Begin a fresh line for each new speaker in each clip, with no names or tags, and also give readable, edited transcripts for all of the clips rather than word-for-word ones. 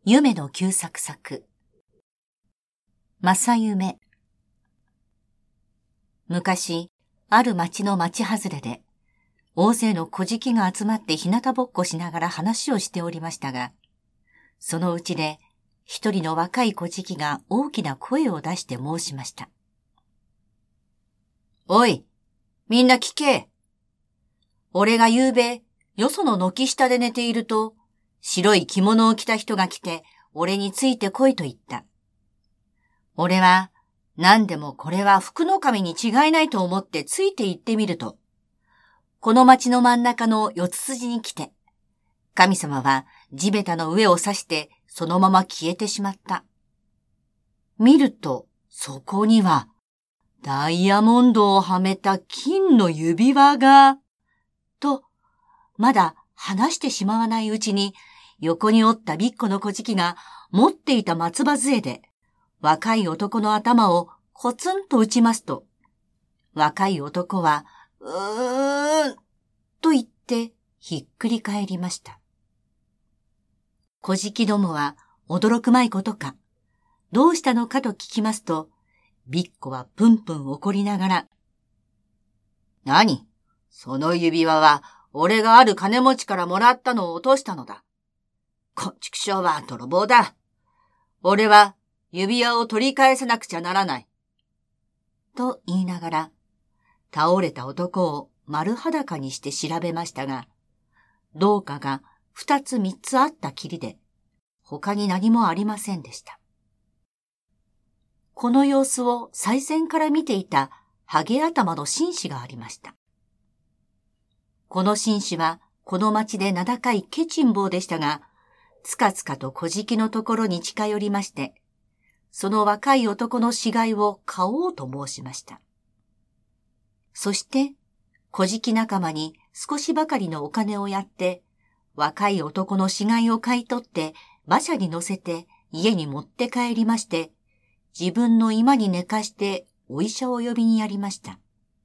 夢の旧作作。正夢。昔、ある町の町外れで、大勢の小じが集まって日向ぼっこしながら話をしておりましたが、そのうちで一人の若い小じが大きな声を出して申しました。おい、みんな聞け。俺が夕べ、よその軒下で寝ていると、白い着物を着た人が来て、俺について来いと言った。俺は、何でもこれは福の神に違いないと思ってついて行ってみると、この町の真ん中の四つ筋に来て、神様は地べたの上を指してそのまま消えてしまった。見ると、そこには、ダイヤモンドをはめた金の指輪が、と、まだ話してしまわないうちに、横におったびっこの小じが持っていた松葉杖で、若い男の頭をコツンと打ちますと、若い男は、と言ってひっくり返りました。小じどもは驚くまいことか、どうしたのかと聞きますと、びっこはぷんぷん怒りながら、何？その指輪は俺がある金持ちからもらったのを落としたのだ。こんちくしょうは泥棒だ。俺は指輪を取り返さなくちゃならない。と言いながら、倒れた男を丸裸にして調べましたが、銅貨が2つ3つあったきりで、他に何もありませんでした。この様子を最前から見ていたハゲ頭の紳士がありました。この紳士はこの町で名高いケチン坊でしたが、つかつかと小じのところに近寄りまして、その若い男の死骸を買おうと申しました。そして、小じ仲間に少しばかりのお金をやって、若い男の死骸を買い取って馬車に乗せて家に持って帰りまして、自分の居間に寝かしてお医者を呼びにやりました。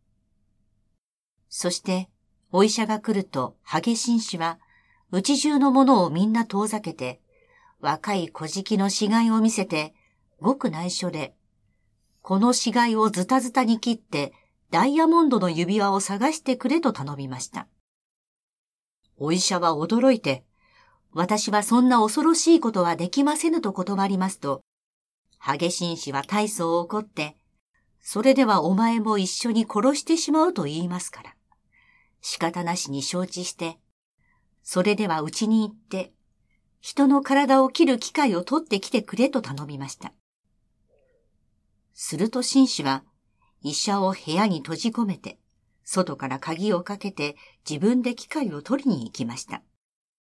そして、お医者が来るとハゲ紳士は、うち中のものをみんな遠ざけて、若い小じの死骸を見せて、ごく内緒で、この死骸をズタズタに切って、ダイヤモンドの指輪を探してくれと頼みました。お医者は驚いて、私はそんな恐ろしいことはできませぬと断りますと、ハゲ紳士は大層怒って、それではお前も一緒に殺してしまうと言いますから。仕方なしに承知して、それではうちに行って、人の体を切る機械を取ってきてくれと頼みました。すると紳士は、医者を部屋に閉じ込めて、外から鍵をかけて自分で機械を取りに行きました。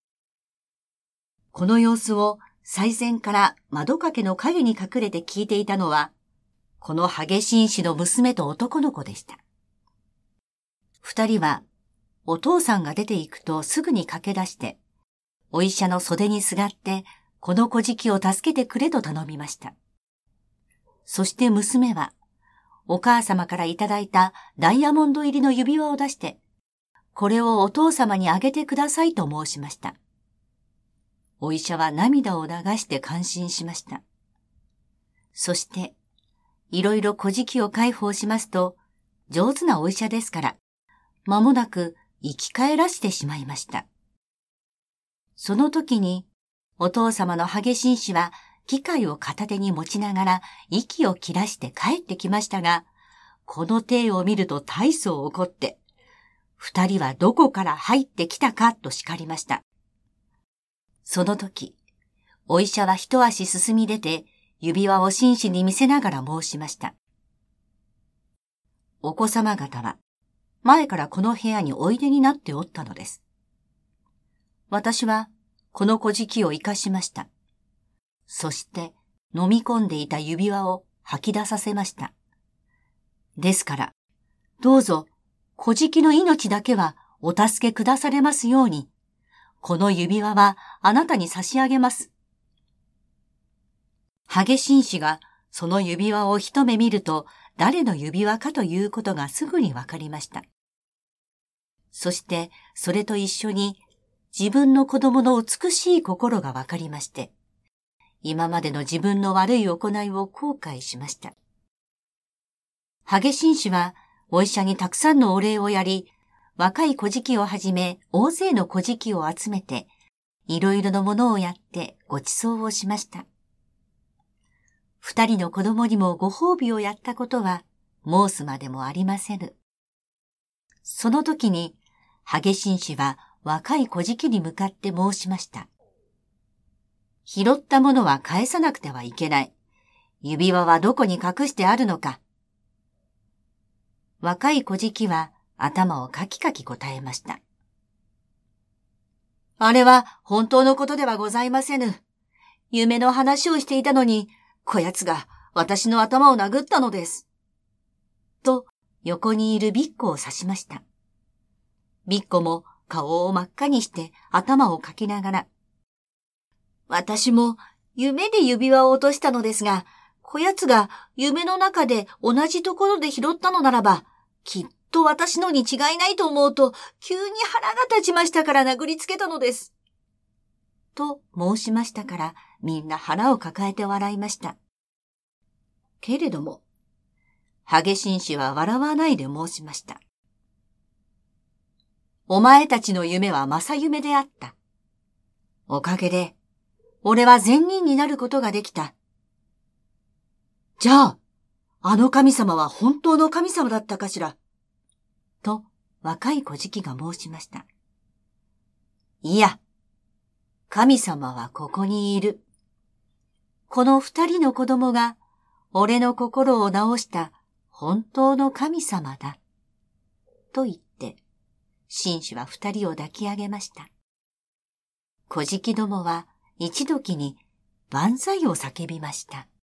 この様子を最前から窓掛けの影に隠れて聞いていたのは、このハゲ紳士の娘と男の子でした。二人は、お父さんが出て行くとすぐに駆け出して、お医者の袖にすがって、この小じを助けてくれと頼みました。そして娘は、お母様からいただいたダイヤモンド入りの指輪を出して、これをお父様にあげてくださいと申しました。お医者は涙を流して感心しました。そして、いろいろ小じを介抱しますと、上手なお医者ですから、間もなく生き返らしてしまいました。その時に、お父様のハゲ紳士は機械を片手に持ちながら息を切らして帰ってきましたが、この体を見ると大層怒って、二人はどこから入ってきたかと叱りました。その時、お医者は一足進み出て、指輪を紳士に見せながら申しました。お子様方は、前からこの部屋においでになっておったのです。私は、この小じを生かしました。そして、飲み込んでいた指輪を吐き出させました。ですから、どうぞ、小じの命だけはお助けくだされますように、この指輪はあなたに差し上げます。ハゲ紳士がその指輪を一目見ると、誰の指輪かということがすぐにわかりました。そして、それと一緒に、自分の子供の美しい心がわかりまして、 今までの自分の悪い行いを後悔しました。ハゲ紳士はお医者にたくさんのお礼をやり、若い小じをはじめ大勢の小じを集めて、いろいろなものをやってご馳走をしました。2人の子供にもご褒美をやったことは申すまでもありませぬ。その時に、ハゲ紳士は若い小じに向かって申しました。拾ったものは返さなくてはいけない。指輪はどこに隠してあるのか。若い小じは頭をかきかき答えました。あれは本当のことではございませぬ。夢の話をしていたのに、こやつが私の頭を殴ったのです。と、横にいるビッコを指しました。ビッコも顔を真っ赤にして頭をかきながら、私も夢で指輪を落としたのですが、こやつが夢の中で同じところで拾ったのならば、きっと私のに違いないと思うと、急に腹が立ちましたから殴りつけたのです。と申しましたから、みんな腹を抱えて笑いました。けれども、ハゲ紳士は笑わないで申しました。お前たちの夢は正夢であった。おかげで、俺は善人になることができた。じゃあ、あの神様は本当の神様だったかしら。と、若い小じが申しました。いや、神様はここにいる。この2人の子供が、俺の心を治した本当の神様だ。と言って、紳士は2人を抱き上げました。小じどもは一時に万歳を叫びました。